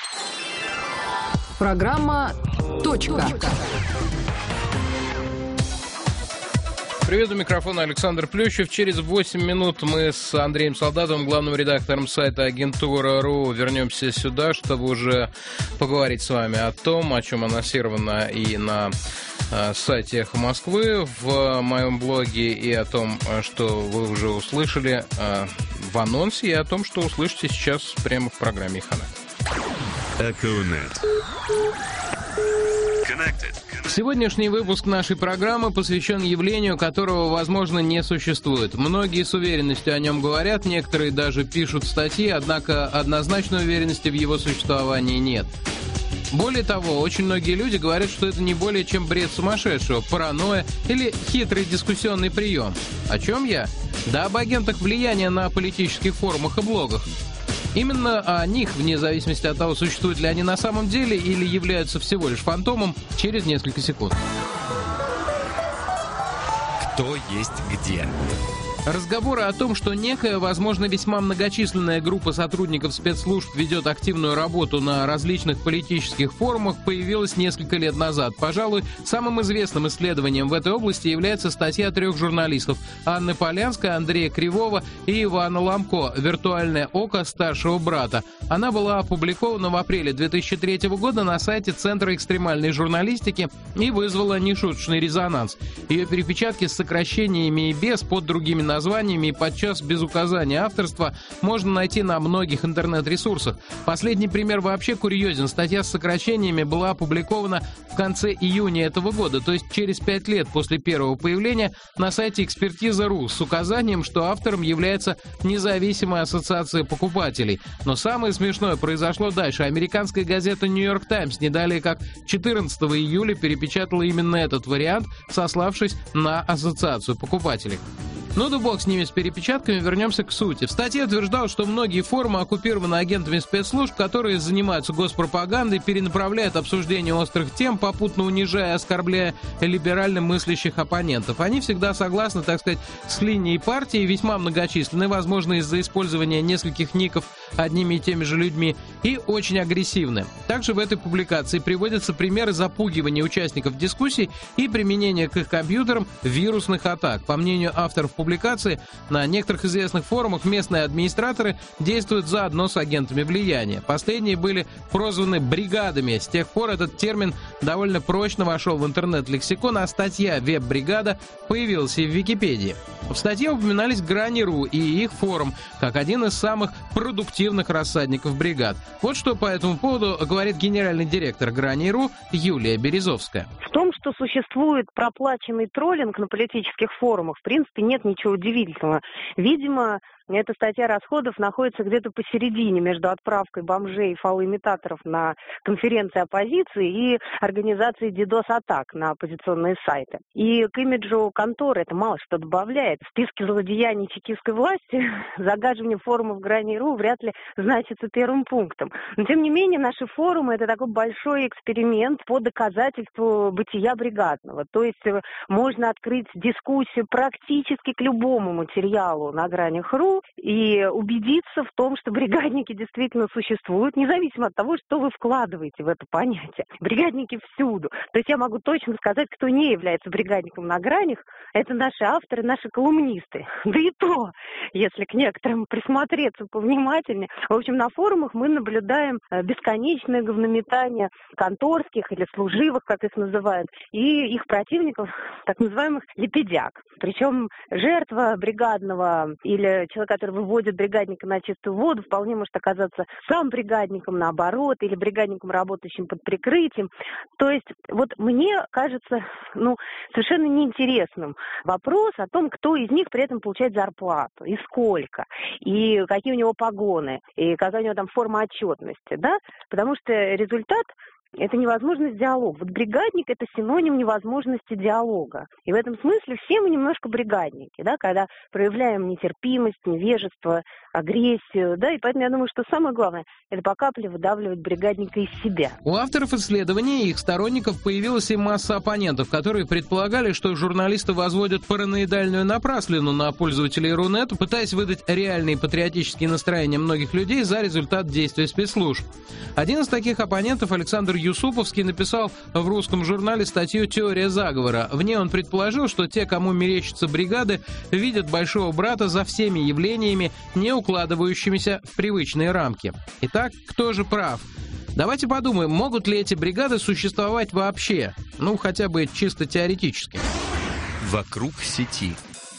Программа «Точка». Привет, у микрофона Александр Плющев. Через 8 минут мы с Андреем Солдатовым, главным редактором сайта Агентура.ру, вернемся сюда, чтобы уже поговорить с вами о том, о чем анонсировано и на сайте «Эхо Москвы», в моем блоге, и о том, что вы уже услышали в анонсе, и о том, что услышите сейчас прямо в программе «Эхонет». Эхонет. Сегодняшний выпуск нашей программы посвящен явлению, которого, возможно, не существует. Многие с уверенностью о нем говорят, некоторые даже пишут статьи, однако однозначной уверенности в его существовании нет. Более того, очень многие люди говорят, что это не более чем бред сумасшедшего, паранойя или хитрый дискуссионный прием. О чем я? Да об агентах влияния на политических форумах и блогах. Именно о них, вне зависимости от того, существуют ли они на самом деле или являются всего лишь фантомом, через несколько секунд. Кто есть где? Разговоры о том, что некая, возможно, весьма многочисленная группа сотрудников спецслужб ведет активную работу на различных политических форумах, появилась несколько лет назад. Пожалуй, самым известным исследованием в этой области является статья 3 журналистов Анны Полянской, Андрея Кривого и Ивана Ламко «Виртуальное око старшего брата». Она была опубликована в апреле 2003 года на сайте Центра экстремальной журналистики и вызвала нешуточный резонанс. Ее перепечатки с сокращениями и без под другими названиями и подчас без указания авторства можно найти на многих интернет-ресурсах. Последний пример вообще курьезен. Статья с сокращениями была опубликована в конце июня этого года, то есть через 5 лет после первого появления на сайте Экспертиза.ру с указанием, что автором является независимая ассоциация покупателей. Но самое смешное произошло дальше. Американская газета «Нью-Йорк Таймс» не далее как 14 июля перепечатала именно этот вариант, сославшись на ассоциацию покупателей. Ну да бог с ними, с перепечатками, вернемся к сути. В статье утверждалось, что многие форумы оккупированы агентами спецслужб, которые занимаются госпропагандой, перенаправляют обсуждение острых тем, попутно унижая и оскорбляя либерально мыслящих оппонентов. Они всегда согласны, так сказать, с линией партии, весьма многочисленны, возможно, из-за использования нескольких ников одними и теми же людьми, и очень агрессивны. Также в этой публикации приводятся примеры запугивания участников дискуссий и применения к их компьютерам вирусных атак. По мнению авторов публикации, на некоторых известных форумах местные администраторы действуют заодно с агентами влияния. Последние были прозваны бригадами. С тех пор этот термин довольно прочно вошел в интернет-лексикон, а статья «Веб-бригада» появилась и в Википедии. В статье упоминались Грани.ру и их форум, как один из самых продуктивных рассадников бригад. Вот что по этому поводу говорит генеральный директор Грани.ру Юлия Березовская. В том, что существует проплаченный троллинг на политических форумах, в принципе, нет ничего удивительного. Видимо, эта статья расходов находится где-то посередине между отправкой бомжей и фалоимитаторов на конференции оппозиции и организацией DDoS-атак на оппозиционные сайты. И к имиджу конторы это мало что добавляет. В списке злодеяний чекистской власти загаживание форумов Грани.ру вряд ли значится первым пунктом. Но, тем не менее, наши форумы – это такой большой эксперимент по доказательству бытия бригадного. То есть можно открыть дискуссию практически к любому материалу на Гранях.ру и убедиться в том, что бригадники действительно существуют, независимо от того, что вы вкладываете в это понятие. Бригадники всюду. То есть я могу точно сказать, кто не является бригадником на Гранях, это наши авторы, наши колумнисты. Да и то, если к некоторым присмотреться повнимательнее. В общем, на форумах мы наблюдаем бесконечное говнометание конторских или служивых, как их называют, и их противников, так называемых лепедяк. Причем жертва бригадного или человек, который выводит бригадника на чистую воду, вполне может оказаться сам бригадником, наоборот, или бригадником, работающим под прикрытием. То есть вот мне кажется, совершенно неинтересным вопрос о том, кто из них при этом получает зарплату, и сколько, и какие у него погоны, и какая у него там форма отчетности, да? Потому что результат это невозможность диалога. Вот бригадник – это синоним невозможности диалога. И в этом смысле все мы немножко бригадники, да, когда проявляем нетерпимость, невежество, агрессию, да, и поэтому я думаю, что самое главное – это по капле выдавливать бригадника из себя. У авторов исследования и их сторонников появилась и масса оппонентов, которые предполагали, что журналисты возводят параноидальную напраслину на пользователей Рунета, пытаясь выдать реальные патриотические настроения многих людей за результат действий спецслужб. Один из таких оппонентов, Александр Юсуповский, написал в русском журнале статью «Теория заговора». В ней он предположил, что те, кому мерещатся бригады, видят большого брата за всеми явлениями, не укладывающимися в привычные рамки. Итак, кто же прав? Давайте подумаем, могут ли эти бригады существовать вообще? Ну, хотя бы чисто теоретически. Вокруг сети.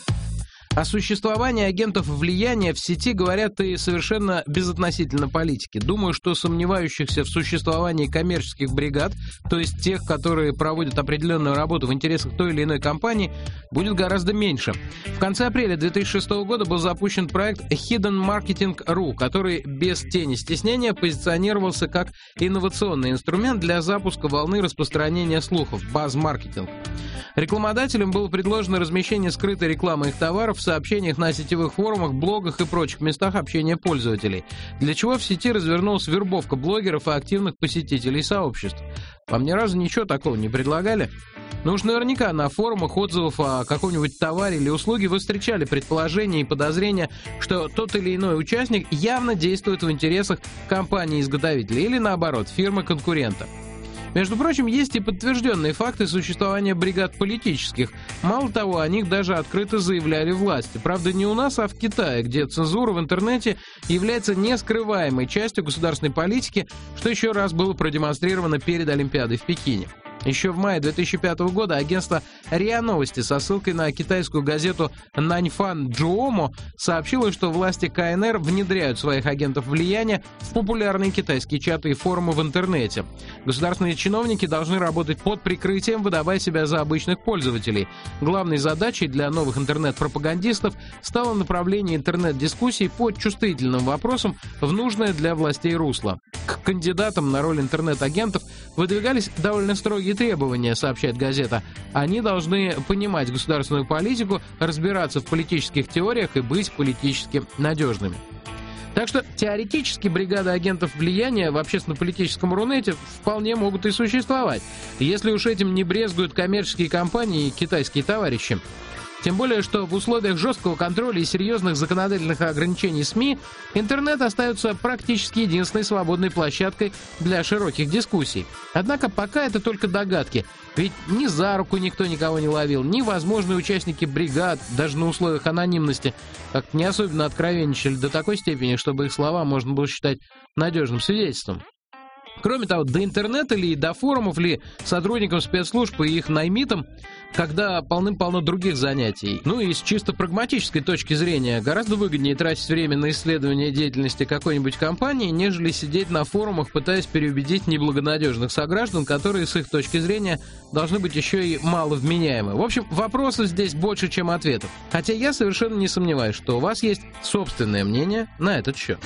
О существовании агентов влияния в сети говорят и совершенно безотносительно политики. Думаю, что сомневающихся в существовании коммерческих бригад, то есть тех, которые проводят определенную работу в интересах той или иной компании, будет гораздо меньше. В конце апреля 2006 года был запущен проект Hidden Marketing.ru, который без тени стеснения позиционировался как инновационный инструмент для запуска волны распространения слухов – базз-маркетинг. Рекламодателям было предложено размещение скрытой рекламы их товаров в сообщениях на сетевых форумах, блогах и прочих местах общения пользователей, для чего в сети развернулась вербовка блогеров и активных посетителей сообществ. Вам ни разу ничего такого не предлагали? Ну уж наверняка на форумах отзывов о каком-нибудь товаре или услуге вы встречали предположения и подозрения, что тот или иной участник явно действует в интересах компании-изготовителя или, наоборот, фирмы-конкурента. Между прочим, есть и подтвержденные факты существования бригад политических. Мало того, о них даже открыто заявляли власти. Правда, не у нас, а в Китае, где цензура в интернете является нескрываемой частью государственной политики, что еще раз было продемонстрировано перед Олимпиадой в Пекине. Еще в мае 2005 года агентство РИА Новости со ссылкой на китайскую газету Наньфан Джуомо сообщило, что власти КНР внедряют своих агентов влияния в популярные китайские чаты и форумы в интернете. Государственные чиновники должны работать под прикрытием, выдавая себя за обычных пользователей. Главной задачей для новых интернет-пропагандистов стало направление интернет-дискуссий по чувствительным вопросам в нужное для властей русло. К кандидатам на роль интернет-агентов выдвигались довольно строгие требования, сообщает газета. Они должны понимать государственную политику, разбираться в политических теориях и быть политически надежными. Так что теоретически бригады агентов влияния в общественно-политическом Рунете вполне могут и существовать, если уж этим не брезгуют коммерческие компании и китайские товарищи. Тем более, что в условиях жесткого контроля и серьезных законодательных ограничений СМИ интернет остается практически единственной свободной площадкой для широких дискуссий. Однако пока это только догадки, ведь ни за руку никто никого не ловил, ни возможные участники бригад, даже на условиях анонимности, как-то не особенно откровенничали до такой степени, чтобы их слова можно было считать надежным свидетельством. Кроме того, до интернета ли, до форумов ли сотрудникам спецслужб и их наймитам, когда полным-полно других занятий. Ну и с чисто прагматической точки зрения, гораздо выгоднее тратить время на исследование деятельности какой-нибудь компании, нежели сидеть на форумах, пытаясь переубедить неблагонадежных сограждан, которые с их точки зрения должны быть еще и маловменяемы. В общем, вопросов здесь больше, чем ответов. Хотя я совершенно не сомневаюсь, что у вас есть собственное мнение на этот счет.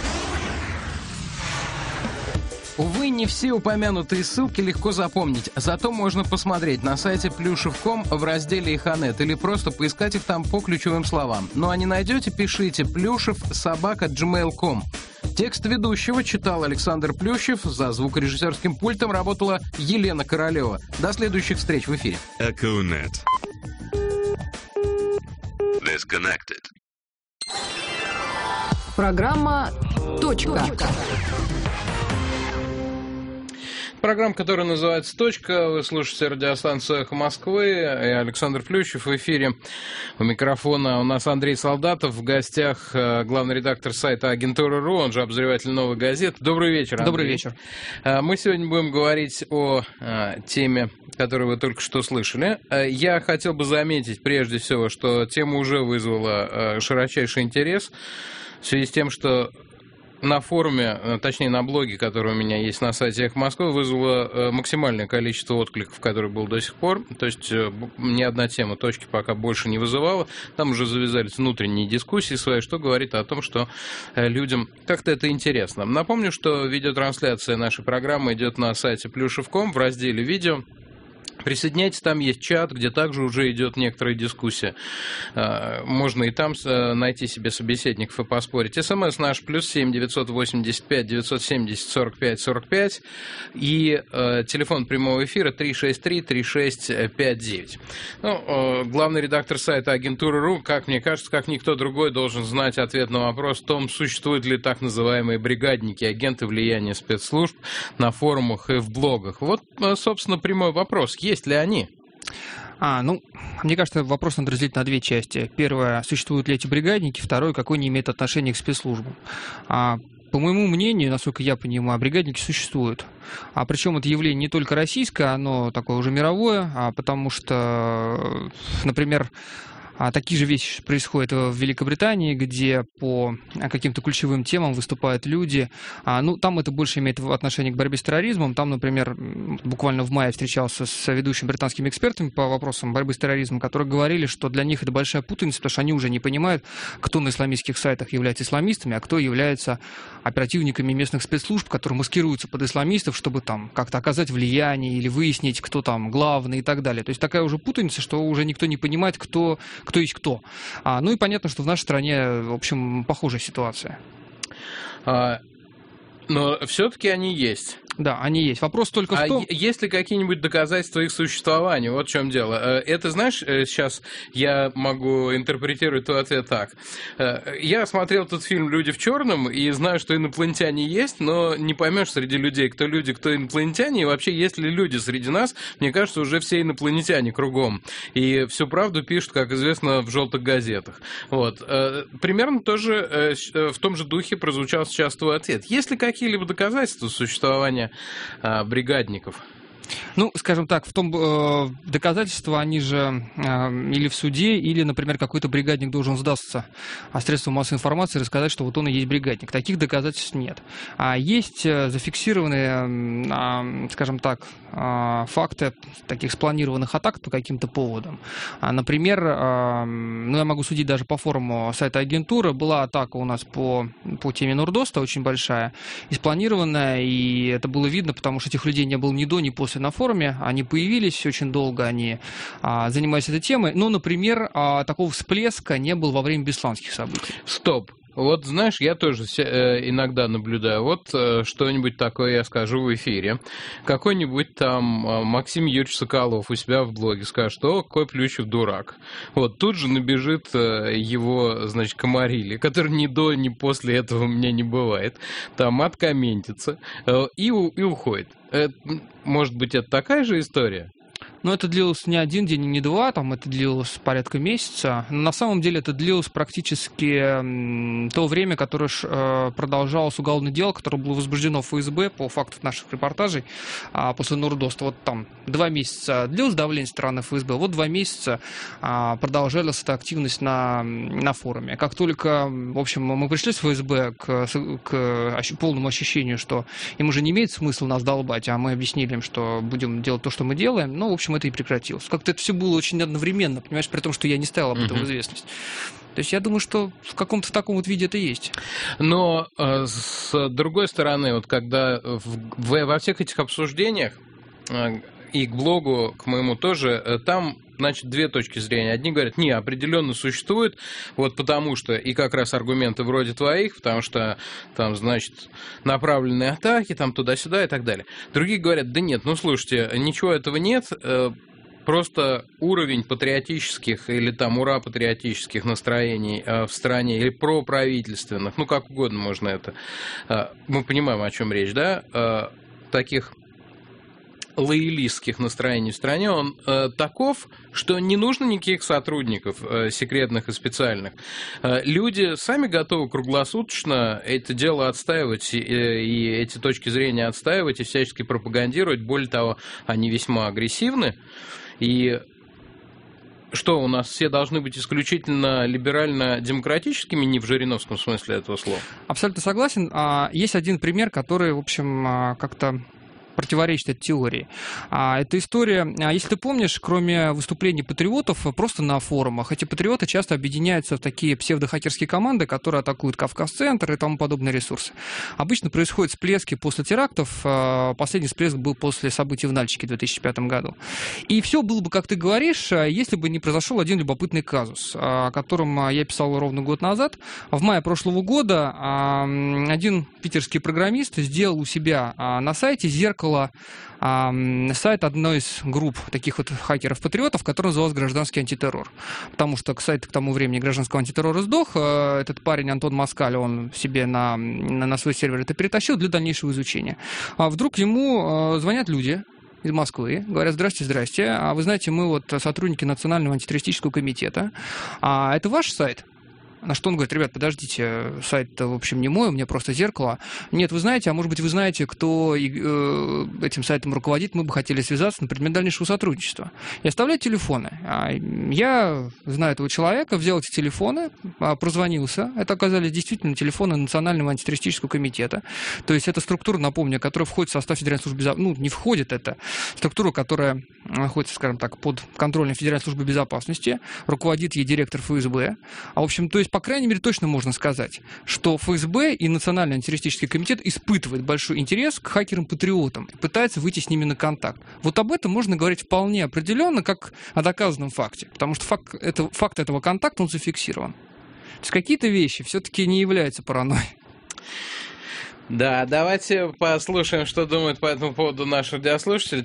Увы, не все упомянутые ссылки легко запомнить, зато можно посмотреть на сайте Плюшев.ком в разделе «Иханет» или просто поискать их там по ключевым словам. Ну а не найдете, пишите plюшев@gmail.com. Текст ведущего читал Александр Плющев, за звукорежиссерским пультом работала Елена Королева. До следующих встреч в эфире. Эконет. Disconnected. Программа «Точка». Программа, которая называется «Точка». Вы слушаете радиостанцию «Эхо Москвы». Я Александр Плющев в эфире. У микрофона у нас Андрей Солдатов. В гостях главный редактор сайта Агентура.ру, он же обозреватель «Новой газеты». Добрый вечер, Андрей. Добрый вечер. Мы сегодня будем говорить о теме, которую вы только что слышали. Я хотел бы заметить прежде всего, что тема уже вызвала широчайший интерес в связи с тем, что на форуме, точнее на блоге, который у меня есть на сайте «Эхо Москвы», вызвало максимальное количество откликов, которое было до сих пор. То есть ни одна тема точки пока больше не вызывала. Там уже завязались внутренние дискуссии свои, что говорит о том, что людям как-то это интересно. Напомню, что видеотрансляция нашей программы идет на сайте Плюшев.ком в разделе «Видео». Присоединяйтесь, там есть чат, где также уже идет некоторая дискуссия. Можно и там найти себе собеседников и поспорить. СМС наш +7 985 970 45 45 и телефон прямого эфира 363 3659. Главный редактор сайта Агентура.ру, как мне кажется, как никто другой, должен знать ответ на вопрос о том, существуют ли так называемые бригадники, агенты влияния спецслужб на форумах и в блогах. Вот, собственно, прямой вопрос. Есть ли они? Мне кажется, вопрос надо разделить на две части. Первое, существуют ли эти бригадники? Второе, какое они имеют отношение к спецслужбам? По моему мнению, насколько я понимаю, бригадники существуют. Причем это явление не только российское, оно такое уже мировое, потому что, например, такие же вещи происходят в Великобритании, где по каким-то ключевым темам выступают люди. Там это больше имеет отношение к борьбе с терроризмом. Там, например, буквально в мае встречался с ведущими британскими экспертами по вопросам борьбы с терроризмом, которые говорили, что для них это большая путаница, потому что они уже не понимают, кто на исламистских сайтах является исламистами, а кто является оперативниками местных спецслужб, которые маскируются под исламистов, чтобы там как-то оказать влияние или выяснить, кто там главный и так далее. То есть такая уже путаница, что уже никто не понимает, кто есть кто. И понятно, что в нашей стране, в общем, похожая ситуация. Но все-таки они есть. Да, они есть. Вопрос только в том... есть ли какие-нибудь доказательства их существования? Вот в чем дело. Это, знаешь, сейчас я могу интерпретировать твой ответ так. Я смотрел этот фильм «Люди в черном» и знаю, что инопланетяне есть, но не поймешь среди людей, кто люди, кто инопланетяне, и вообще есть ли люди среди нас. Мне кажется, уже все инопланетяне кругом. И всю правду пишут, как известно, в желтых газетах. Вот. Примерно тоже в том же духе прозвучал сейчас твой ответ. Есть ли какие-либо доказательства существования бригадников? Скажем так, в том доказательства, они же или в суде, или, например, какой-то бригадник должен сдаться средствам массовой информации и рассказать, что вот он и есть бригадник. Таких доказательств нет. Есть зафиксированные, скажем так, факты таких спланированных атак по каким-то поводам. Например, я могу судить даже по форуму сайта Агентуры, была атака у нас по теме Нурдоста, очень большая, и спланированная, и это было видно, потому что этих людей не было ни до, ни после на форуме, они появились очень долго, они занимались этой темой, но, например, такого всплеска не было во время бесланских событий. Стоп. Вот, знаешь, я тоже иногда наблюдаю. Вот что-нибудь такое я скажу в эфире. Какой-нибудь там Максим Юрьевич Соколов у себя в блоге скажет, что какой Плющев дурак. Вот, тут же набежит его, значит, комарили, который ни до, ни после этого у меня не бывает. Там откомментится и уходит. Может быть, это такая же история? Но это длилось не один день, не два, это длилось порядка месяца. Но на самом деле это длилось практически то время, которое продолжалось уголовное дело, которое было возбуждено в ФСБ по факту наших репортажей после Нурдоста. Вот там 2 месяца длилось давление со стороны ФСБ, вот 2 месяца продолжалась эта активность на форуме. Как только, в общем, мы пришли с ФСБ к полному ощущению, что им уже не имеет смысла нас долбать, а мы объяснили им, что будем делать то, что мы делаем, в общем, это и прекратилось. Как-то это все было очень одновременно, понимаешь, при том, что я не ставил об этом в известность. То есть я думаю, что в каком-то таком вот виде это есть. Но с другой стороны, вот когда во всех этих обсуждениях и к блогу, к моему тоже, там, значит, 2 точки зрения. Одни говорят, не, определенно существует, вот потому что, и как раз аргументы вроде твоих, потому что там, значит, направленные атаки, там туда-сюда и так далее. Другие говорят, да нет, слушайте, ничего этого нет, просто уровень патриотических или там ура-патриотических настроений в стране или проправительственных, как угодно можно это, мы понимаем, о чем речь, да, таких лоялистских настроений в стране, он таков, что не нужно никаких сотрудников секретных и специальных. Люди сами готовы круглосуточно это дело отстаивать и эти точки зрения отстаивать и всячески пропагандировать. Более того, они весьма агрессивны. И Что, у нас все должны быть исключительно либерально-демократическими, не в жириновском смысле этого слова? Абсолютно согласен. Есть один пример, который, в общем, как-то противоречит этой теории. Эта история, если ты помнишь, кроме выступлений патриотов просто на форумах, эти патриоты часто объединяются в такие псевдохакерские команды, которые атакуют Кавказ-центр и тому подобные ресурсы. Обычно происходят всплески после терактов. Последний всплеск был после событий в Нальчике в 2005 году. И все было бы, как ты говоришь, если бы не произошел один любопытный казус, о котором я писал ровно год назад. В мае прошлого года один питерский программист сделал у себя на сайте зеркало сайт одной из групп таких вот хакеров-патриотов, который назывался «Гражданский антитеррор». Потому что сайт к тому времени гражданского антитеррора сдох. Этот парень Антон Москаль, он себе на свой сервер это перетащил для дальнейшего изучения. А вдруг ему звонят люди из Москвы, говорят: здрасте, а вы знаете, мы вот сотрудники Национального антитеррористического комитета. А это ваш сайт? На что он говорит: ребят, подождите, сайт-то, в общем, не мой, у меня просто зеркало. Нет, вы знаете, а может быть, вы знаете, кто этим сайтом руководит, мы бы хотели связаться на предмет дальнейшего сотрудничества. И оставляют телефоны. Я знаю этого человека, взял эти телефоны, прозвонился. Это оказались действительно телефоны Национального антитеррористического комитета. То есть это структура, напомню, которая входит в состав Федеральной службы безопасности. Ну, не входит, это структура, которая находится, скажем так, под контролем Федеральной службы безопасности. Руководит ей директор ФСБ. В общем, то есть, по крайней мере, точно можно сказать, что ФСБ и Национальный антитеррористический комитет испытывают большой интерес к хакерам-патриотам и пытаются выйти с ними на контакт. Вот об этом можно говорить вполне определенно, как о доказанном факте, потому что факт этого контакта, он зафиксирован. То есть какие-то вещи все-таки не являются паранойей. Да, давайте послушаем, что думают по этому поводу наши радиослушатели.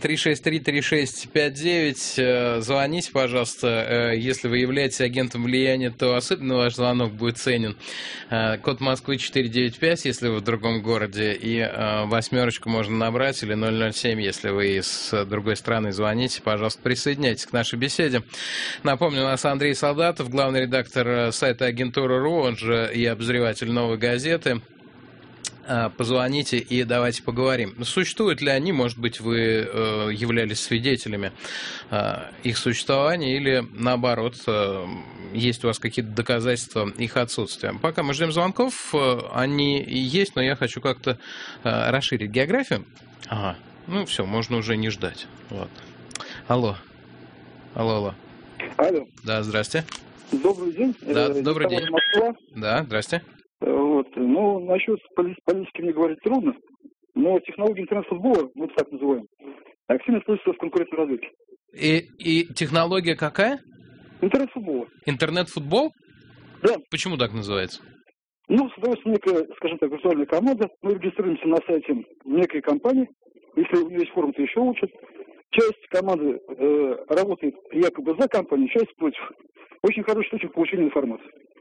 363-3659. Звоните, пожалуйста. Если вы являетесь агентом влияния, то особенно ваш звонок будет ценен. Код Москвы 495, если вы в другом городе. И 8 можно набрать, или 007, если вы с другой страны звоните. Пожалуйста, присоединяйтесь к нашей беседе. Напомню, у нас Андрей Солдатов, главный редактор сайта Агентура.ру, он же и обозреватель «Новой газеты». Позвоните и давайте поговорим. Существуют ли они, может быть, вы являлись свидетелями их существования, или наоборот, есть у вас какие-то доказательства их отсутствия? Пока мы ждем звонков, они есть, но я хочу как-то расширить географию. Ага, ну все, можно уже не ждать. Ладно. Алло. Алло. Алло. Да, здрасте. Добрый день. Да, добрый день. Москва. Да, здрасте. Ну, насчет политики мне говорить трудно, но технологии интернет-футбола, мы это так называем, активно используются в конкурентной разведке. И технология какая? Интернет-футбола. Интернет-футбол? Да. Почему так называется? Ну, создается некая, скажем так, виртуальная команда, мы регистрируемся на сайте некой компании, если у нее есть форум, то еще лучше. Часть команды работает якобы за компанию, часть против. Очень хороший случай получения информации.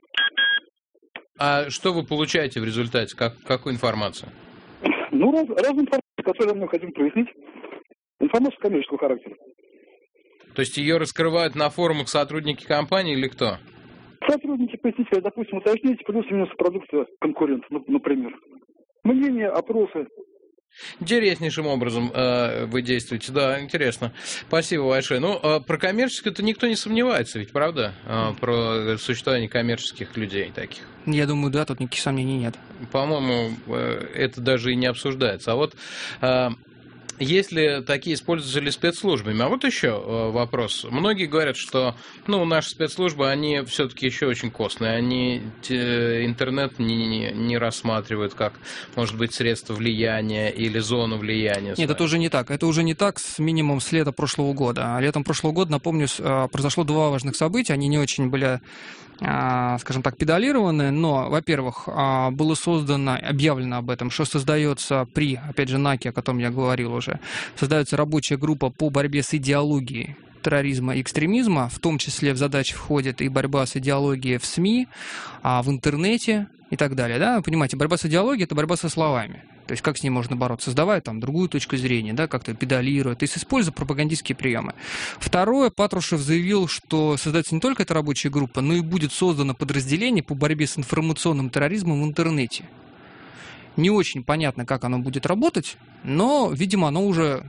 А что вы получаете в результате? Какую информацию? Ну, разную информацию, которую нам необходимо прояснить. Информацию коммерческого характера. То есть ее раскрывают на форумах сотрудники компании или кто? Сотрудники, посетители, допустим, уточните плюсы-минусы продукта конкурента, например. Мнения, опросы. Интереснейшим образом вы действуете, да, интересно. Спасибо большое. Ну, про коммерческое-то никто не сомневается, ведь правда? Про существование коммерческих людей таких. Я думаю, да, тут никаких сомнений нет. По-моему, это даже и не обсуждается. А вот есть ли такие использователи спецслужбами? А вот еще вопрос. Многие говорят, что наши спецслужбы, они все-таки еще очень костные. Они интернет не рассматривают как, может быть, средство влияния или зону влияния. Нет, это уже не так. Это уже не так с минимум с лета прошлого года. Летом прошлого года, напомню, произошло два важных события. Они не очень были, скажем так, педалированы. Но, во-первых, было создано, объявлено об этом, что создается при, опять же, НАКе, о котором я говорил уже, создается рабочая группа по борьбе с идеологией терроризма и экстремизма, в том числе в задачи входит и борьба с идеологией в СМИ, в интернете и так далее. Да? Вы понимаете, борьба с идеологией – это борьба со словами. То есть как с ней можно бороться? Создавая там другую точку зрения, да, как-то педалируя, то есть используя пропагандистские приемы. Второе, Патрушев заявил, что создается не только эта рабочая группа, но и будет создано подразделение по борьбе с информационным терроризмом в интернете. Не очень понятно, как оно будет работать, но, видимо, оно уже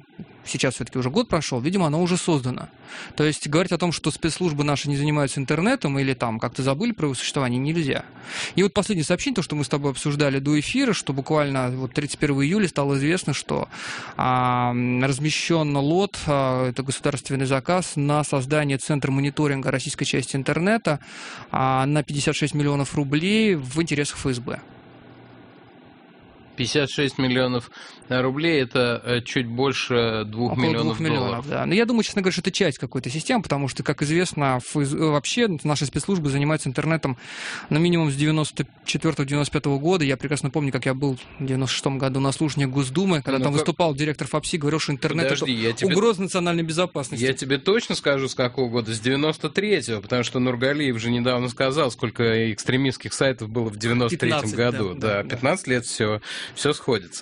сейчас все-таки уже год прошел, видимо, оно уже создано. То есть говорить о том, что спецслужбы наши не занимаются интернетом или там как-то забыли про его существование, нельзя. И вот последнее сообщение, то, что мы с тобой обсуждали до эфира, что буквально вот 31 июля стало известно, что размещен лот, это государственный заказ, на создание центра мониторинга российской части интернета на 56 миллионов рублей в интересах ФСБ. 56 миллионов рублей – это чуть больше 2 миллионов долларов. Да. Но я думаю, честно говоря, что это часть какой-то системы, потому что, как известно, вообще наши спецслужбы занимаются интернетом минимум с 94-95 года. Я прекрасно помню, как я был в 96 году на слушании Госдумы, когда там выступал директор ФАПСИ, говорил, что интернет – это угроза национальной безопасности. Я тебе точно скажу, с какого года? С 93-го, потому что Нургалиев же недавно сказал, сколько экстремистских сайтов было в 93-м году. Да, 15 лет все сходится.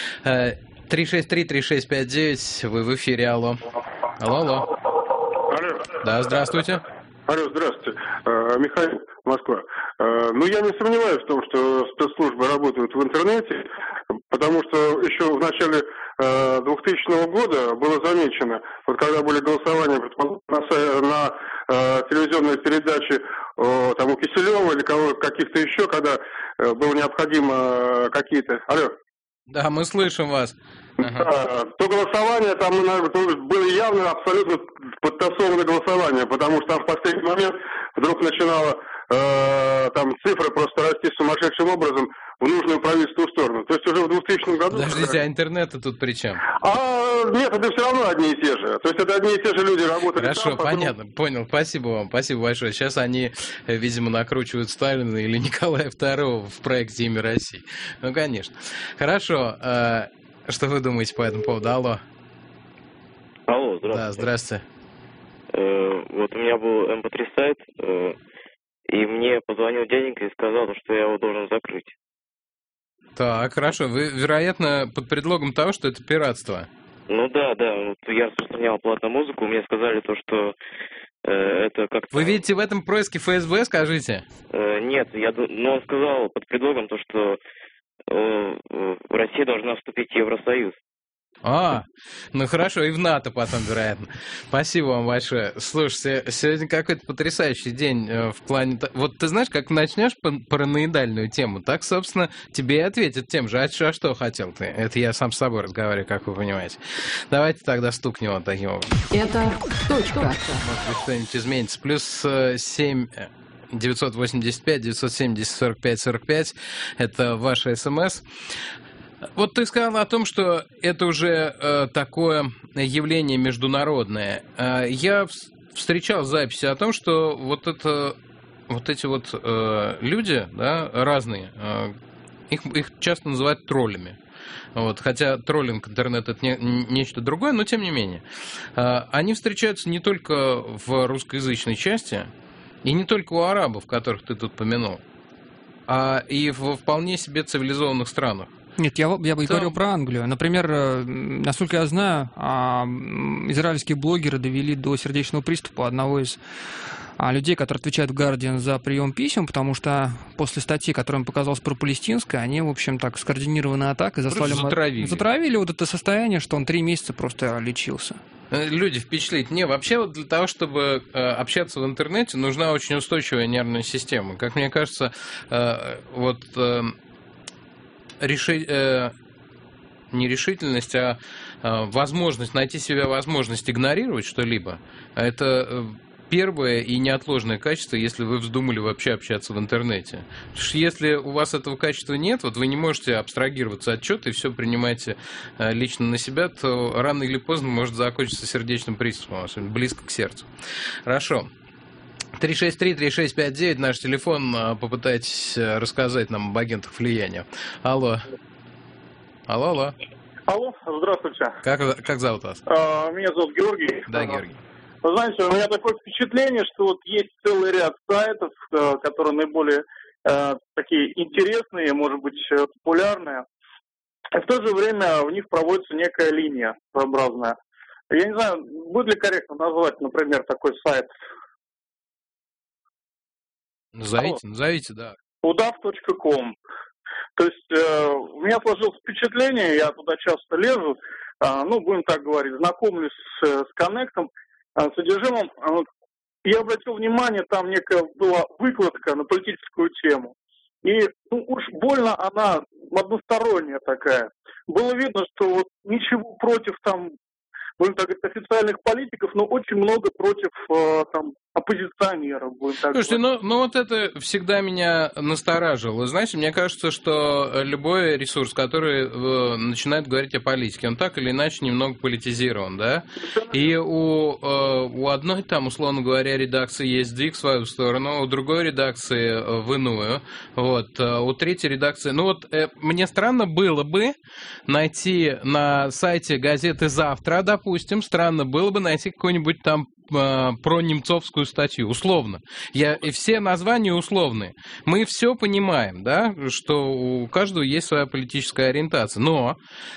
363-3659, вы в эфире, алло. Алло. Алло. Да, здравствуйте. Алло, здравствуйте. Михаил, Москва. Ну, я не сомневаюсь в том, что спецслужбы работают в интернете, потому что еще в начале 2000 года было замечено, вот когда были голосования на телевизионной передаче там у Киселева или каких-то еще, когда было необходимо какие-то... Алло. Да, мы слышим вас. Ага. То голосование, там было явно абсолютно подтасованное голосование, потому что там в последний момент вдруг начинала там цифра просто расти сумасшедшим образом в нужную правительственную сторону. То есть уже в 2000 году... Подождите, а интернет-то тут при чем? Нет, это все равно одни и те же. То есть это одни и те же люди работали. Хорошо, там, понятно, понял. Спасибо вам, спасибо большое. Сейчас они, видимо, накручивают Сталина или Николая II в проекте «Имя России». Ну, конечно. Хорошо. Что вы думаете по этому поводу? Алло. Алло, здравствуйте. Да, здравствуйте. Вот у меня был MP3 сайт, и мне позвонил дяденька и сказал, что я его должен закрыть. Так, хорошо. Вы, вероятно, под предлогом того, что это пиратство. Ну да. Вот я распространял платную музыку, мне сказали то, что это как-то... Вы видите в этом происке ФСБ, скажите? Нет, но он сказал под предлогом то, что Россия должна вступить в Евросоюз. Ну хорошо, и в НАТО потом, вероятно. Спасибо вам большое. Слушайте, сегодня какой-то потрясающий день в плане... Вот ты знаешь, как начнешь параноидальную тему, так, собственно, тебе и ответят тем же. А что хотел ты? Это я сам с собой разговариваю, как вы понимаете. Давайте тогда стукнем вот таким образом. Это точка. Может быть, что-нибудь изменится. Плюс 7... 985, 970, 45, 45. Это ваша СМС. Вот ты сказал о том, что это уже такое явление международное. Я встречал записи о том, что вот эти люди, да, разные, их часто называют троллями. Вот, хотя троллинг интернета это нечто другое, но тем не менее. Они встречаются не только в русскоязычной части, и не только у арабов, которых ты тут помянул, а и в вполне себе цивилизованных странах. Нет, я бы говорил про Англию. Например, насколько я знаю, израильские блогеры довели до сердечного приступа одного из людей, который отвечает в Guardian за прием писем, потому что после статьи, которая им показалась пропалестинской, они, в общем, так скоординированной атакой затравили вот это состояние, что он 3 месяца просто лечился. Люди впечатлить. Вообще вот для того, чтобы общаться в интернете, нужна очень устойчивая нервная система. Как мне кажется, нерешительность, а возможность, найти себе возможность игнорировать что-либо, это первое и неотложное качество, если вы вздумали вообще общаться в интернете. Потому что если у вас этого качества нет, вот вы не можете абстрагироваться от чего-то и все принимаете лично на себя, то рано или поздно может закончиться сердечным приступом, особенно близко к сердцу. Хорошо. 363-3659, наш телефон. Попытайтесь рассказать нам об агентах влияния. Алло, здравствуйте. Как зовут вас? Меня зовут Георгий. Да, Георгий. Вы знаете, у меня такое впечатление, что вот есть целый ряд сайтов, которые наиболее такие интересные, может быть, популярные. И в то же время в них проводится некая линия своеобразная. Я не знаю, будет ли корректно назвать, например, такой сайт? Назовите, да. Удав.ком. То есть у меня сложилось впечатление, я туда часто лезу, будем так говорить, знакомлюсь с коннектом, содержимым, я обратил внимание, там некая была выкладка на политическую тему. И уж больно она односторонняя такая. Было видно, что вот ничего против там, будем так говорить, официальных политиков, но очень много против там оппозиционеров, будем так говорить. Слушайте, вот это всегда меня настораживало. Знаете, мне кажется, что любой ресурс, который начинает говорить о политике, он так или иначе немного политизирован, да? И у одной там, условно говоря, редакции есть сдвиг в свою сторону, у другой редакции в иную, вот, у третьей редакции... мне странно было бы найти на сайте газеты «Завтра», допустим, странно было бы найти какой-нибудь там про немцовскую статью, условно. И все названия условные. Мы все понимаем, да, что у каждого есть своя политическая ориентация. Но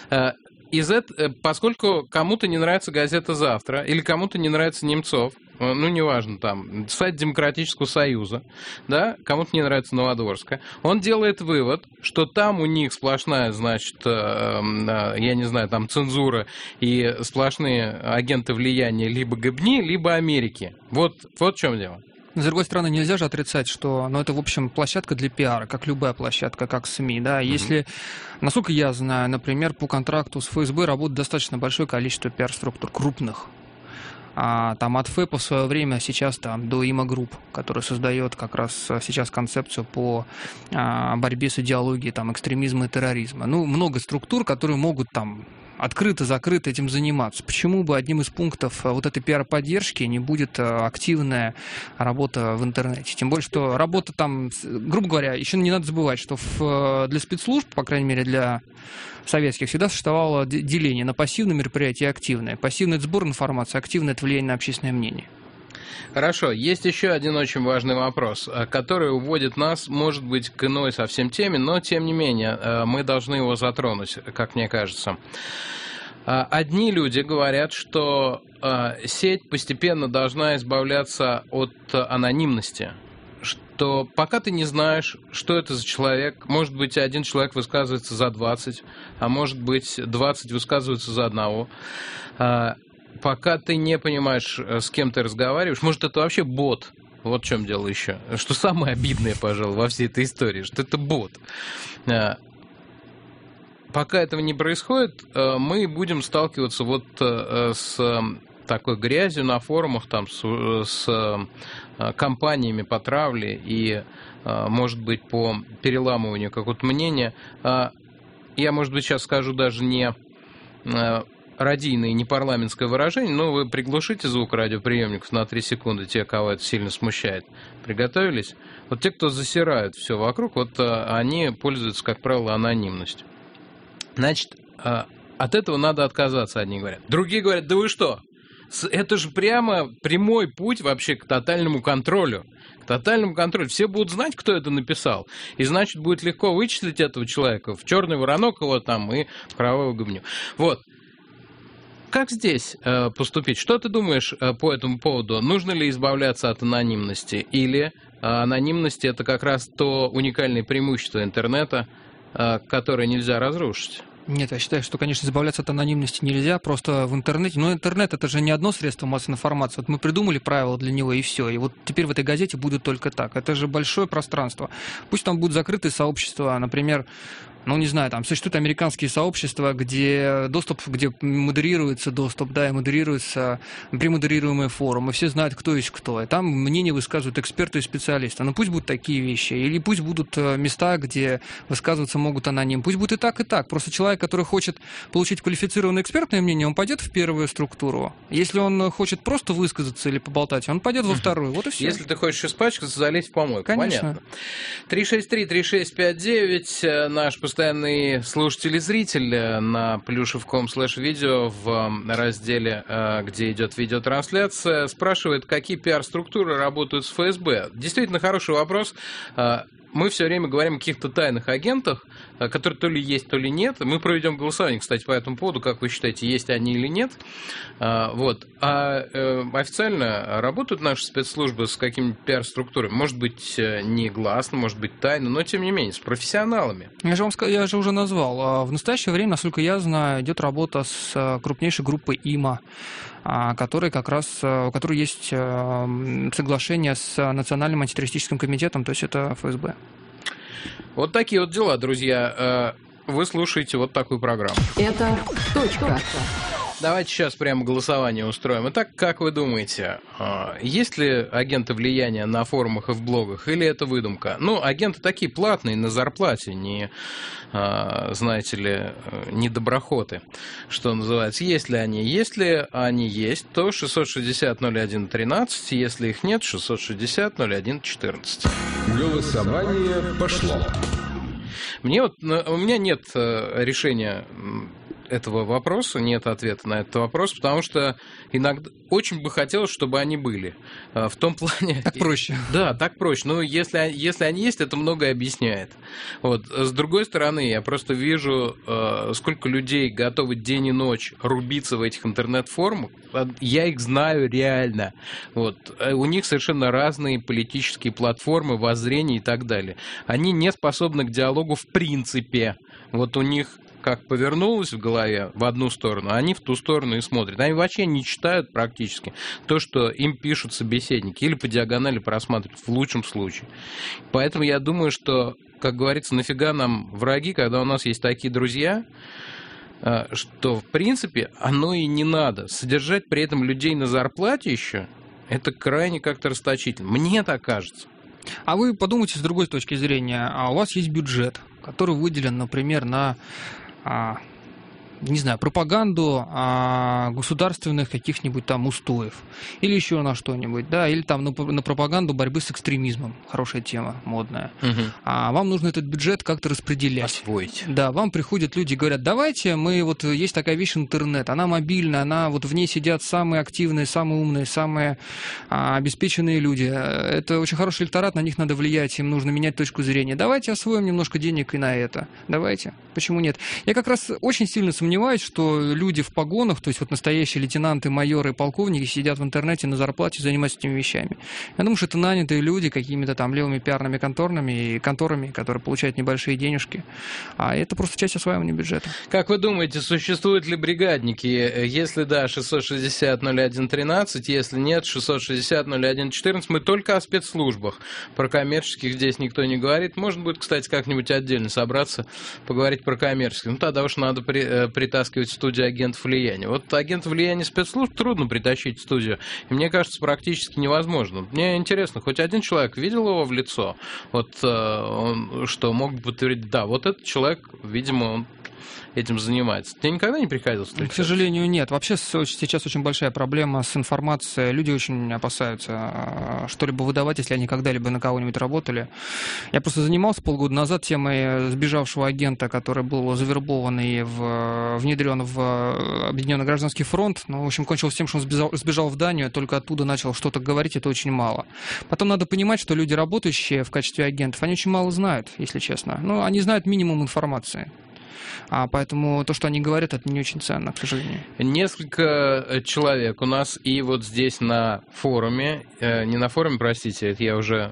поскольку кому-то не нравится газета «Завтра» или кому-то не нравится Немцов, неважно, там, сайт Демократического Союза, да, кому-то не нравится Новодворская, он делает вывод, что там у них сплошная, значит, я не знаю, там цензура и сплошные агенты влияния либо ГБНИ, либо Америки. Вот в чем дело. Но, с другой стороны, нельзя же отрицать, что это, в общем, площадка для пиара, как любая площадка, как СМИ, да. Если, насколько я знаю, например, по контракту с ФСБ работает достаточно большое количество пиар-структур, крупных. Там от ФЭПа в свое время, сейчас там до ИМА Групп, который создает как раз сейчас концепцию по борьбе с идеологией там, экстремизма и терроризма. Много структур, которые могут там открыто-закрыто этим заниматься. Почему бы одним из пунктов вот этой пиар-поддержки не будет активная работа в интернете? Тем более, что работа там, грубо говоря, еще не надо забывать, что для спецслужб, по крайней мере для советских, всегда существовало деление на пассивные мероприятия и активные. Пассивный — это сбор информации, активный — это влияние на общественное мнение. Хорошо, есть еще один очень важный вопрос, который уводит нас, может быть, к иной совсем теме, но, тем не менее, мы должны его затронуть, как мне кажется. Одни люди говорят, что сеть постепенно должна избавляться от анонимности, что пока ты не знаешь, что это за человек, может быть, один человек высказывается за 20, а может быть, 20 высказываются за одного, пока ты не понимаешь, с кем ты разговариваешь, может, это вообще бот. Вот в чем дело еще. Что самое обидное, пожалуй, во всей этой истории, что это бот. Пока этого не происходит, мы будем сталкиваться с такой грязью на форумах, там, с кампаниями по травле и, может быть, по переламыванию какого-то мнения. Я, может быть, сейчас скажу даже не радийное и непарламентское выражение, но вы приглушите звук радиоприемников на 3 секунды, те, кого это сильно смущает. Приготовились? Вот те, кто засирают все вокруг, вот они пользуются, как правило, анонимностью. Значит, от этого надо отказаться, одни говорят. Другие говорят, да вы что? Это же прямой путь вообще к тотальному контролю. К тотальному контролю. Все будут знать, кто это написал. И, значит, будет легко вычислить этого человека в черный воронок его там и в кровавую гыбню. Вот. Как здесь поступить? Что ты думаешь по этому поводу? Нужно ли избавляться от анонимности? Или анонимность – это как раз то уникальное преимущество интернета, которое нельзя разрушить? Нет, я считаю, что, конечно, избавляться от анонимности нельзя, просто в интернете. Но интернет — это же не одно средство массовой информации. Вот мы придумали правила для него, и все. И вот теперь в этой газете будет только так. Это же большое пространство. Пусть там будут закрытые сообщества, например, не знаю, там существуют американские сообщества, где модерируется доступ, да, и модерируются премодерируемые форумы, все знают, кто есть кто, и там мнение высказывают эксперты и специалисты. Но пусть будут такие вещи, или пусть будут места, где высказываться могут аноним. Пусть будет и так, и так. Просто человек, который хочет получить квалифицированное экспертное мнение, он пойдет в первую структуру. Если он хочет просто высказаться или поболтать, он пойдет во вторую. Вот и все. Если ты хочешь испачкаться, залезь в помойку. Конечно. Понятно. 363-3659, наш постоянный слушатель и зритель на plюшев.com/видео в разделе, где идет видеотрансляция, спрашивает, какие пиар-структуры работают с ФСБ. Действительно хороший вопрос. мы все время говорим о каких-то тайных агентах, которые то ли есть, то ли нет. Мы проведем голосование, кстати, по этому поводу, как вы считаете, есть они или нет. Вот. Официально работают наши спецслужбы с какими-то пиар-структурами? Может быть, негласно, может быть, тайно, но тем не менее, с профессионалами. Я же уже назвал. В настоящее время, насколько я знаю, идет работа с крупнейшей группой ИМА, у которой есть соглашение с Национальным антитеррористическим комитетом, то есть это ФСБ. Вот такие вот дела, друзья. Вы слушаете вот такую программу. Это точка. Давайте сейчас прямо голосование устроим. Итак, как вы думаете, есть ли агенты влияния на форумах и в блогах, или это выдумка? Ну, агенты такие платные, на зарплате, не, знаете ли, не доброхоты, что называется. Если они есть, то 660-01-13, если их нет, 660-01-14. Голосование пошло. У меня нет решения этого вопроса, нет ответа на этот вопрос, потому что иногда очень бы хотелось, чтобы они были. В том плане... Так проще. Да, так проще. Но если они есть, это многое объясняет. Вот. С другой стороны, я просто вижу, сколько людей готовы день и ночь рубиться в этих интернет-форумах. Я их знаю реально. Вот. У них совершенно разные политические платформы, воззрения и так далее. Они не способны к диалогу в принципе. Вот у них как повернулось в голове в одну сторону, они в ту сторону и смотрят. Они вообще не читают практически то, что им пишут собеседники, или по диагонали просматривают, в лучшем случае. Поэтому я думаю, что, как говорится, нафига нам враги, когда у нас есть такие друзья, что, в принципе, оно и не надо. Содержать при этом людей на зарплате еще, это крайне как-то расточительно. Мне так кажется. А вы подумайте с другой точки зрения. У вас есть бюджет, который выделен, например, на... не знаю, пропаганду государственных каких-нибудь там устоев, или еще на что-нибудь, да, или там на пропаганду борьбы с экстремизмом, хорошая тема, модная. Вам нужно этот бюджет как-то распределять. Освоить. Да, вам приходят люди и говорят, давайте, есть такая вещь интернет, она мобильная, в ней сидят самые активные, самые умные, самые обеспеченные люди. Это очень хороший электорат, на них надо влиять, им нужно менять точку зрения. Давайте освоим немножко денег и на это. Давайте. Почему нет? Я как раз очень сильно сомневаюсь, что люди в погонах, то есть вот настоящие лейтенанты, майоры и полковники сидят в интернете на зарплате и занимаются этими вещами. Я думаю, что это нанятые люди какими-то там левыми пиарными конторами, которые получают небольшие денежки. А это просто часть осваивания бюджета. Как вы думаете, существуют ли бригадники? Если да, 660-01-13, если нет, 660-01-14. Мы только о спецслужбах. Про коммерческих здесь никто не говорит. Можно будет, кстати, как-нибудь отдельно собраться, поговорить про коммерческих. Ну, тогда уж надо притаскивать в студию агентов влияния. Вот агентов влияния спецслужб трудно притащить в студию. И мне кажется, практически невозможно. Мне интересно, хоть один человек видел его в лицо? Вот он что, мог бы подтвердить? Да, вот этот человек, видимо, он этим занимается. Тебе никогда не приходилось встречаться? К сожалению, нет. Вообще сейчас очень большая проблема с информацией. Люди очень опасаются что-либо выдавать, если они когда-либо на кого-нибудь работали. Я просто занимался полгода назад темой сбежавшего агента, который был завербован и внедрен в Объединенный гражданский фронт. Ну, в общем, кончилось тем, что он сбежал в Данию, только оттуда начал что-то говорить, это очень мало. Потом надо понимать, что люди, работающие в качестве агентов, они очень мало знают, если честно. Ну, они знают минимум информации. Поэтому то, что они говорят, это не очень ценно, к сожалению. Несколько человек у нас и вот здесь на форуме, не на форуме, простите, это я уже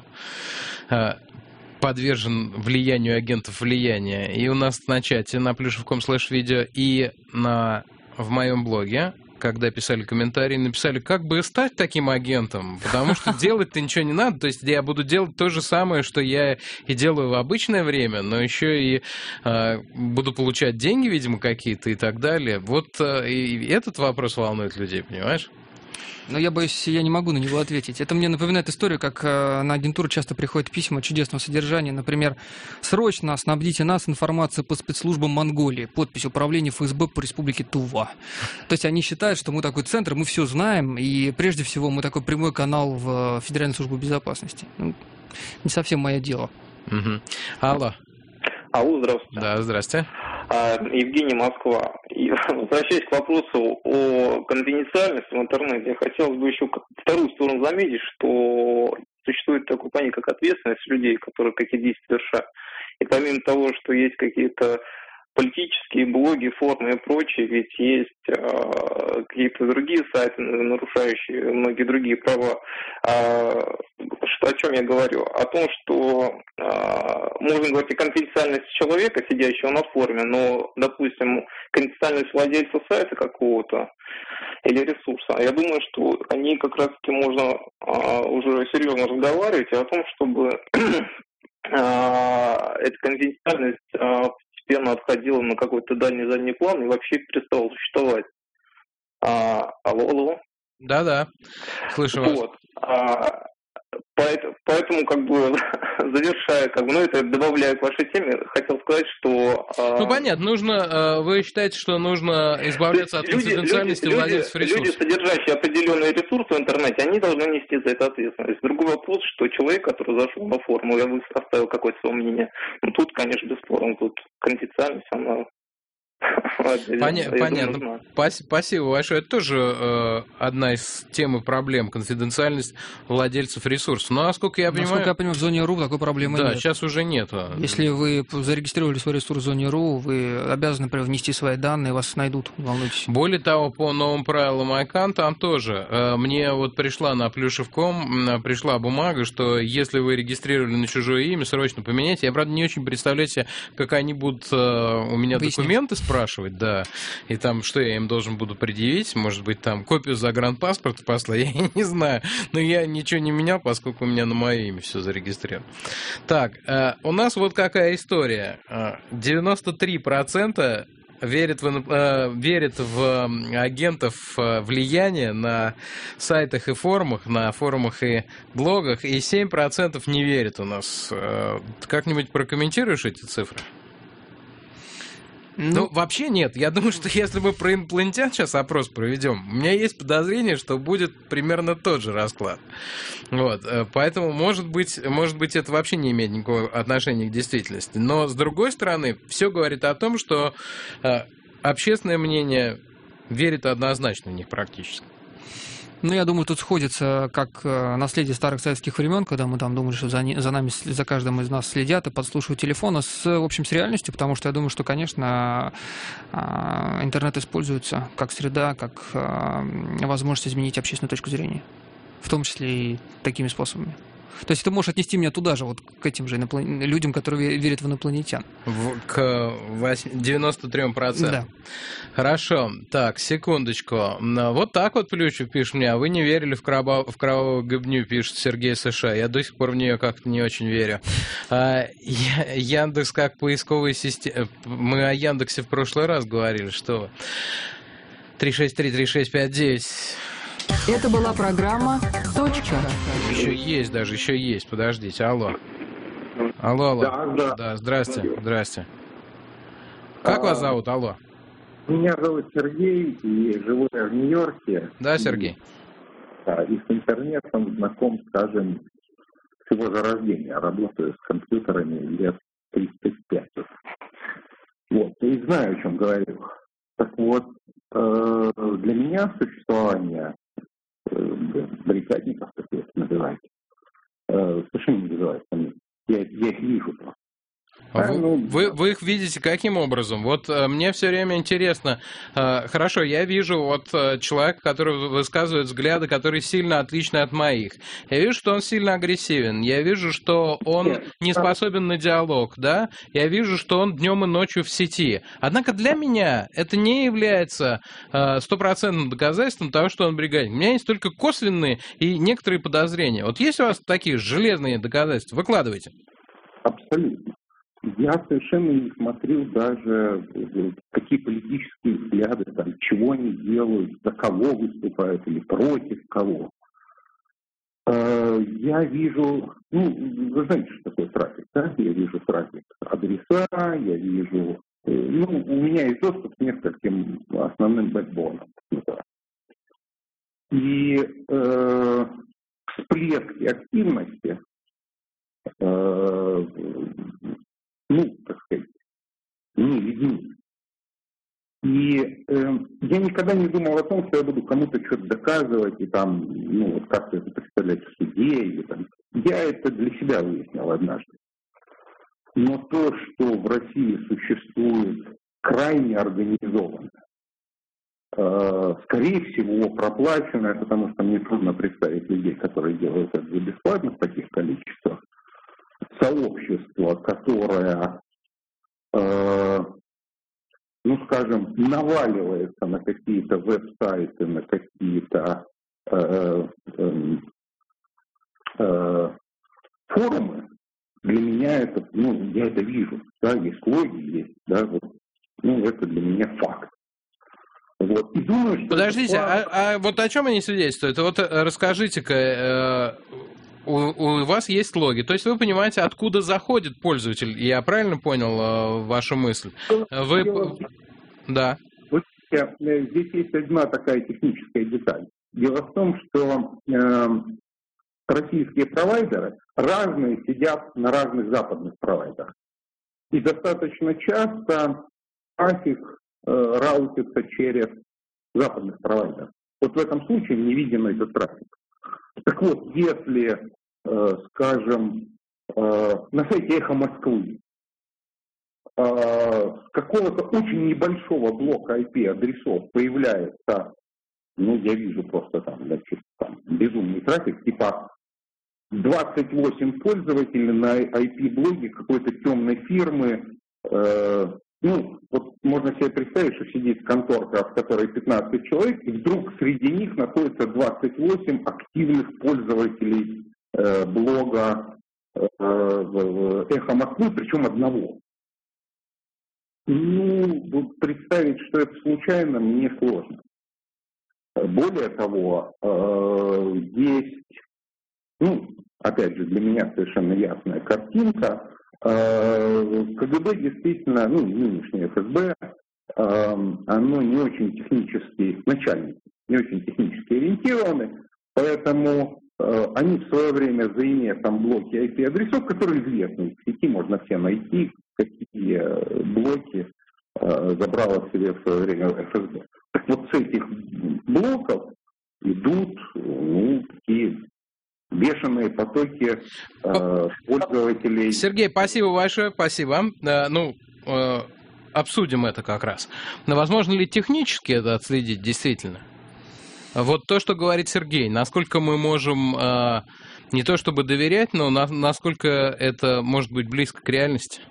подвержен влиянию агентов влияния. И у нас на чате, на plюшев.com/видео и в моем блоге, когда писали комментарии, написали, как бы стать таким агентом, потому что делать-то ничего не надо, то есть я буду делать то же самое, что я и делаю в обычное время, но еще и буду получать деньги, видимо, какие-то и так далее. Вот и этот вопрос волнует людей, понимаешь? Но я боюсь, я не могу на него ответить. Это мне напоминает историю, как на агентуру часто приходят письма чудесного содержания. Например, срочно снабдите нас информацией по спецслужбам Монголии. Подпись Управления ФСБ по республике Тува. То есть они считают, что мы такой центр, мы все знаем, и прежде всего мы такой прямой канал в Федеральную службу безопасности. Ну, не совсем мое дело. Угу. Алло. Алло, здравствуйте. Да, здрасте. Евгений, Москва. И, возвращаясь к вопросу о конфиденциальности в интернете, я хотел бы еще вторую сторону заметить, что существует такое понятие, как ответственность людей, которые какие действия совершают. И помимо того, что есть какие-то политические блоги, формы и прочее, ведь есть какие-то другие сайты, нарушающие многие другие права. О чем я говорю? О том, что можно говорить о конфиденциальности человека, сидящего на форуме, но, допустим, конфиденциальность владельца сайта какого-то или ресурса, я думаю, что они как раз-таки можно уже серьезно разговаривать о том, чтобы эта конфиденциальность постепенно отходила на какой-то дальний план и вообще перестала существовать. Алло. Да-да, слышу вас. Вот. Поэтому, как бы, завершая, как бы, это добавляю к вашей теме, хотел сказать, что... Ну, понятно, вы считаете, что нужно избавляться от конфиденциальности владельцев ресурсов? Люди, содержащие определенные ресурсы в интернете, они должны нести за это ответственность. Другой вопрос, что человек, который зашел на форум, я оставил какое-то свое мнение, тут, конечно, бесспорно, тут конфиденциальность, она... Понятно. Спасибо большое. Это тоже одна из тем и проблем — конфиденциальность владельцев ресурсов. Но, насколько я понимаю, в зоне РУ такой проблемы нет. Да, сейчас уже нет. Если вы зарегистрировали свой ресурс в зоне РУ, вы обязаны, например, внести свои данные, вас найдут, не волнуйтесь. Более того, по новым правилам ICANN там тоже. Мне вот пришла на Плюшев.ком, пришла бумага, что если вы регистрировали на чужое имя, срочно поменяйте. Я, правда, не очень представляю себе, как они будут у меня документы спрашивать, да, и там, что я им должен буду предъявить, может быть, там, копию загранпаспорта послать, я не знаю, но я ничего не менял, поскольку у меня на мое имя все зарегистрировано. Так, у нас вот какая история. 93% верят в агентов влияния на сайтах и форумах, на форумах и блогах, и 7% не верят у нас. Как-нибудь прокомментируешь эти цифры? Ну, вообще нет. Я думаю, что если мы про инопланетян сейчас опрос проведем, у меня есть подозрение, что будет примерно тот же расклад. Вот. Поэтому, может быть, это вообще не имеет никакого отношения к действительности. Но, с другой стороны, все говорит о том, что общественное мнение верит однозначно в них практически. Ну, я думаю, тут сходится как наследие старых советских времен, когда мы там думали, что за нами, за каждым из нас следят и подслушивают телефоны, с реальностью, потому что я думаю, что, конечно, интернет используется как среда, как возможность изменить общественную точку зрения, в том числе и такими способами. То есть ты можешь отнести меня туда же, вот к этим же людям, которые верят в инопланетян. К 93%. Да. Хорошо. Так, секундочку. Вот так вот Плющев пишет мне, а вы не верили в кровавую гыбню, пишет Сергей США. Я до сих пор в нее как-то не очень верю. Яндекс как поисковая система... Мы о Яндексе в прошлый раз говорили, что... 363-3659... Это была программа «Точка». Еще есть, подождите, алло. Алло. Да, здрасте. Как вас зовут, алло? Меня зовут Сергей, и живу я в Нью-Йорке. Да, Сергей. Да, и с интернетом знаком, скажем, с его зарождения. Работаю с компьютерами лет 35. Вот, и знаю, о чем говорю. Так вот, для меня существование бригадников, как вы это называете, совершенно не вызывает сомнений. Я их вижу просто. Вы их видите каким образом? Вот мне все время интересно. Хорошо, я вижу вот человека, который высказывает взгляды, которые сильно отличны от моих. Я вижу, что он сильно агрессивен. Я вижу, что он не способен на диалог, да? Я вижу, что он днем и ночью в сети. Однако для меня это не является стопроцентным доказательством того, что он бригадник. У меня есть только косвенные и некоторые подозрения. Вот есть у вас такие железные доказательства? Выкладывайте. Абсолютно. Я совершенно не смотрю даже, какие политические взгляды, там, чего они делают, за кого выступают или против кого. Я вижу, вы знаете, что такое трафик, да? Я вижу трафик адреса, я вижу, у меня есть доступ к нескольким основным бэкбонам. И всплески активности, так сказать, не видны. И я никогда не думал о том, что я буду кому-то что-то доказывать и там, как-то это представлять в суде или там Я это для себя выяснил однажды. Но то, что в России существует крайне организованно, скорее всего, проплаченное, потому что мне трудно представить людей, которые делают это за бесплатно в таких количествах, сообщество, которое, скажем, наваливается на какие-то веб-сайты, на какие-то форумы, для меня это, я это вижу, да, есть логи, есть, да, это для меня факт. Вот. И думаю, что подождите, вот о чем они свидетельствуют? Вот расскажите-ка, у вас есть логи, то есть вы понимаете, откуда заходит пользователь, я правильно понял вашу мысль? Да. Вот здесь есть одна такая техническая деталь. Дело в том, что российские провайдеры разные сидят на разных западных провайдерах. И достаточно часто трафик раутится через западных провайдеров. Вот в этом случае не виден этот трафик. Так вот, если, скажем, на сайте «Эхо Москвы» с какого-то очень небольшого блока IP-адресов появляется, я вижу просто там безумный трафик, типа 28 пользователей на IP-блоге какой-то темной фирмы. Вот можно себе представить, что сидит конторка, в которой 15 человек, и вдруг среди них находится 28 активных пользователей блога «Эхо Москвы», причем одного. Представить, что это случайно, мне сложно. Более того, есть, опять же, для меня совершенно ясная картинка. КГБ действительно, нынешнее ФСБ, оно не очень технически, начальники, не очень технически ориентированы, поэтому они в свое время, заимея там блоки IP-адресов, которые известны, в сети можно все найти, какие блоки забрала себе в свое время ФСБ. Так вот с этих блоков идут, такие бешеные потоки пользователей. Сергей, спасибо большое, спасибо. Обсудим это как раз. Но возможно ли технически это отследить действительно? Вот то, что говорит Сергей, насколько мы можем не то чтобы доверять, но насколько это может быть близко к реальности?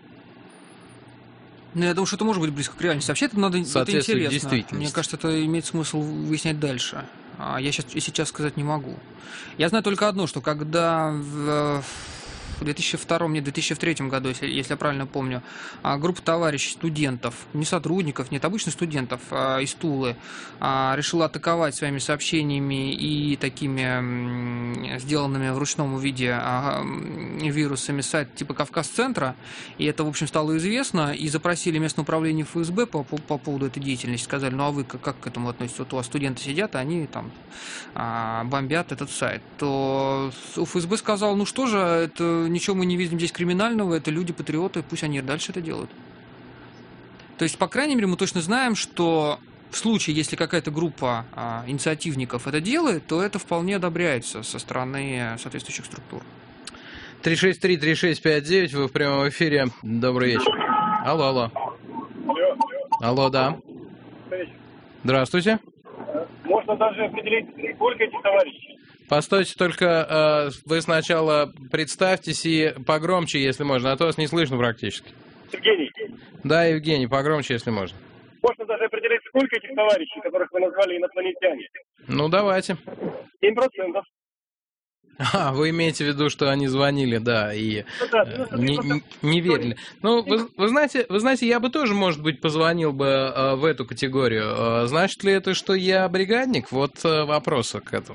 Я думаю, что это может быть близко к реальности. Вообще это интересно. Мне кажется, это имеет смысл выяснять дальше. Я сейчас сказать не могу. Я знаю только одно, что когда в 2002-2003 году, если я правильно помню, группа товарищей, студентов, не сотрудников, нет, обычных студентов из Тулы решила атаковать своими сообщениями и такими сделанными в ручном виде вирусами сайт типа Кавказ-центра, и это, в общем, стало известно, и запросили местное управление ФСБ по поводу этой деятельности, сказали, а вы как к этому относитесь? Вот у вас студенты сидят, а они там бомбят этот сайт. То ФСБ сказал, что же, это ничего мы не видим здесь криминального, это люди-патриоты, пусть они дальше это делают. То есть, по крайней мере, мы точно знаем, что в случае, если какая-то группа инициативников это делает, то это вполне одобряется со стороны соответствующих структур. 363-3659, вы в прямом эфире. Добрый вечер. Алло. Алло, да. Здравствуйте. Можно даже определить, сколько этих товарищей? Постойте, только вы сначала представьтесь и погромче, если можно, а то вас не слышно практически. Евгений. Да, Евгений, погромче, если можно. Можно даже определить, сколько этих товарищей, которых вы назвали инопланетяне? Давайте. 7%. Вы имеете в виду, что они звонили, да, и не верили. Вы знаете, я бы тоже, может быть, позвонил бы в эту категорию. Значит ли это, что я бригадник? Вот вопрос к этому.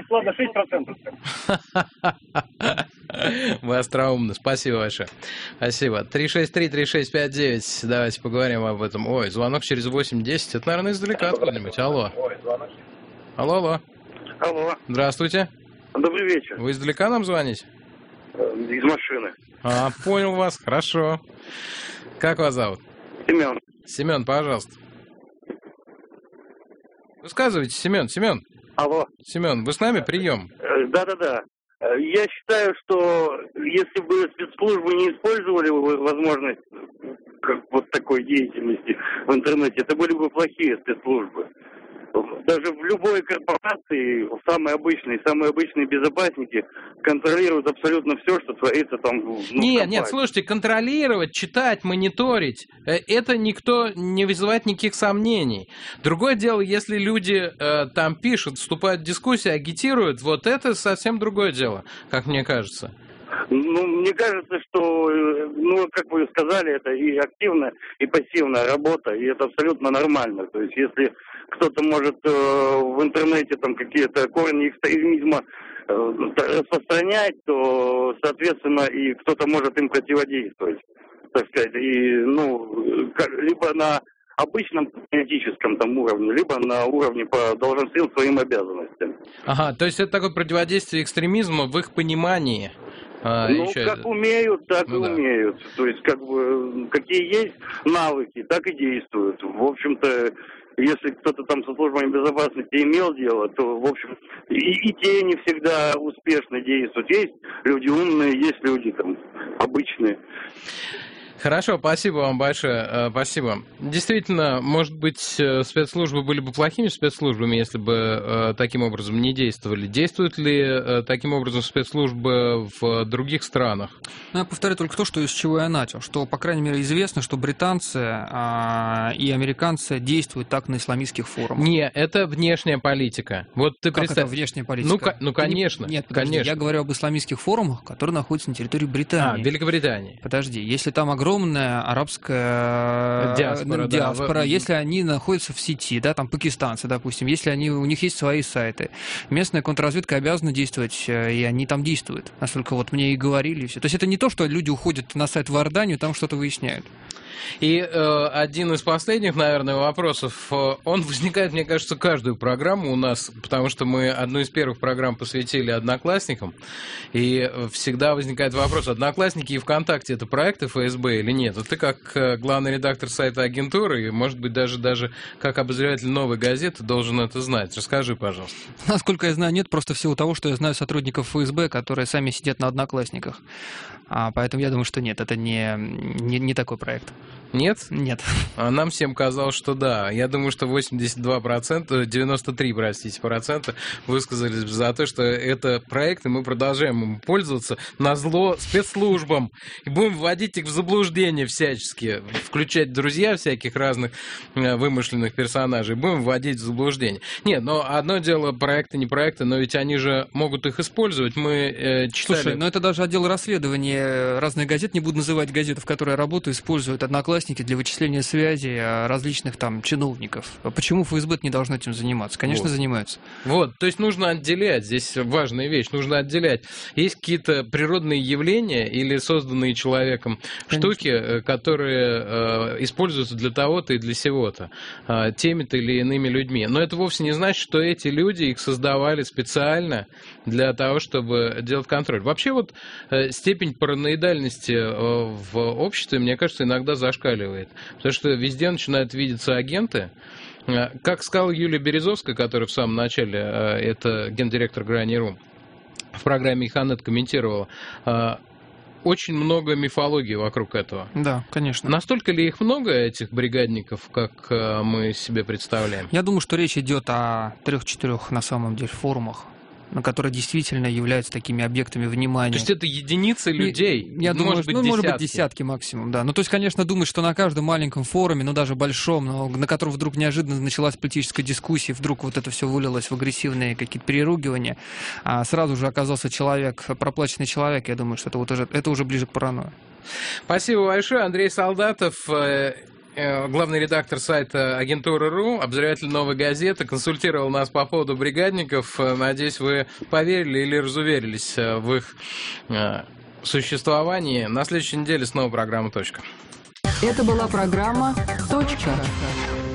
6%. Вы остроумны. Спасибо большое. Спасибо. 363-3659. Давайте поговорим об этом. Ой, звонок через 8-10. Это, наверное, издалека откуда-нибудь. Алло. Алло. Здравствуйте. Добрый вечер. Вы издалека нам звоните? Из машины. Понял вас, хорошо. Как вас зовут? Семен. Семен, пожалуйста. Высказывайте, Семен. Алло. Семен, вы с нами? Прием. Да. Я считаю, что если бы спецслужбы не использовали возможность вот такой деятельности в интернете, это были бы плохие спецслужбы. Даже в любой корпорации самые обычные безопасники контролируют абсолютно все, что творится там в компании. Нет, слушайте, контролировать, читать, мониторить, это никто не вызывает никаких сомнений. Другое дело, если люди там пишут, вступают в дискуссии, агитируют, вот это совсем другое дело, как мне кажется. Мне кажется, что, как вы сказали, это и активная, и пассивная работа, и это абсолютно нормально. То есть, если кто-то может в интернете там какие-то корни экстремизма распространять, то, соответственно, и кто-то может им противодействовать, так сказать, и, либо на обычном политическом там уровне, либо на уровне по должностным своим обязанностям. Ага, то есть это такое противодействие экстремизма в их понимании. Как умеют, так и умеют. То есть, какие есть навыки, так и действуют. В общем-то, если кто-то там со службами безопасности имел дело, то, в общем, и те не всегда успешно действуют. Есть люди умные, есть люди там обычные. Хорошо, спасибо вам большое, спасибо. Действительно, может быть, спецслужбы были бы плохими спецслужбами, если бы таким образом не действовали. Действуют ли таким образом спецслужбы в других странах? Я повторю только то, из чего я начал, что, по крайней мере, известно, что британцы и американцы действуют так на исламистских форумах. Не, это внешняя политика. Вот ты представь. Это внешняя политика? Конечно. Нет, подожди, конечно. Я говорю об исламистских форумах, которые находятся на территории Британии. Великобритании. Подожди, если там огромная арабская диаспора, если они находятся в сети, там пакистанцы, допустим, если у них есть свои сайты, местная контрразведка обязана действовать, и они там действуют. Насколько мне и говорили, и все. То есть это не то, что люди уходят на сайт в Иорданию, там что-то выясняют. И один из последних, наверное, вопросов, он возникает, мне кажется, каждую программу у нас, потому что мы одну из первых программ посвятили Одноклассникам, и всегда возникает вопрос, Одноклассники и ВКонтакте — это проекты ФСБ или нет? Вот ты как главный редактор сайта агентуры, и, может быть, даже как обозреватель «Новой газеты» должен это знать. Расскажи, пожалуйста. Насколько я знаю, нет, просто в силу того, что я знаю сотрудников ФСБ, которые сами сидят на Одноклассниках. Поэтому я думаю, что нет, это не такой проект. Нет? Нет. А нам всем казалось, что да. Я думаю, что 93% высказались за то, что это проект, и мы продолжаем им пользоваться назло спецслужбам. И будем вводить их в заблуждение всячески, включать друзья всяких разных вымышленных персонажей, будем вводить в заблуждение. Нет, но одно дело проекты, не проекты, но ведь они же могут их использовать. Мы читали... Слушай, это даже отдел расследования разных газет, не буду называть газеты, в которой я работаю, используют Одноклассники для вычисления связи различных чиновников. Почему ФСБ не должно этим заниматься? Конечно, занимаются. То есть нужно отделять, здесь важная вещь, нужно отделять. Есть какие-то природные явления или созданные человеком штуки, которые используются для того-то и для сего-то, теми-то или иными людьми. Но это вовсе не значит, что эти люди их создавали специально для того, чтобы делать контроль. Вообще степень параноидальности в обществе, мне кажется, иногда зашкаливает. Потому что везде начинают видеться агенты. Как сказала Юлия Березовская, которая в самом начале, это гендиректор Грани.ру, в программе «Иханет» комментировала, очень много мифологии вокруг этого. Да, конечно. Настолько ли их много, этих бригадников, как мы себе представляем? Я думаю, что речь идет о 3-4 на самом деле форумах, которые действительно являются такими объектами внимания. То есть это единицы людей? Я думаю, может быть, десятки максимум, да. То есть, конечно, думать, что на каждом маленьком форуме, даже большом, на котором вдруг неожиданно началась политическая дискуссия, вдруг это все вылилось в агрессивные какие-то переругивания, а сразу же оказался проплаченный человек, я думаю, что это уже ближе к паранойи. Спасибо большое. Андрей Солдатов, главный редактор сайта агентуры.ру, обозреватель «Новой газеты», консультировал нас по поводу бригадников. Надеюсь, вы поверили или разуверились в их существовании. На следующей неделе снова программа «Точка». Это была программа «Точка».